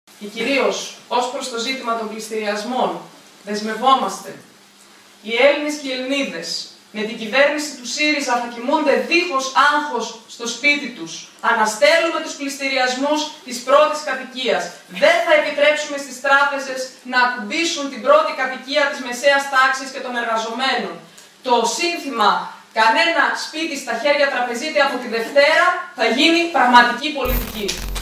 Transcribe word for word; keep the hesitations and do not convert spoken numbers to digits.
Και κυρίως, ως προς το ζήτημα των πληστηριασμών, δεσμευόμαστε οι Έλληνες και οι Ελληνίδες με την κυβέρνηση του ΣΥΡΙΖΑ θα κοιμούνται δίχως άγχος στο σπίτι τους. Αναστέλουμε τους πληστηριασμούς της πρώτης κατοικίας. Δεν θα επιτρέψουμε στις τράπεζες να ακουμπήσουν την πρώτη κατοικία της μεσαίας τάξης και των εργαζομένων. Το σύνθημα «Κανένα σπίτι στα χέρια τραπεζίτη» από τη Δευτέρα θα γίνει πραγματική πολιτική.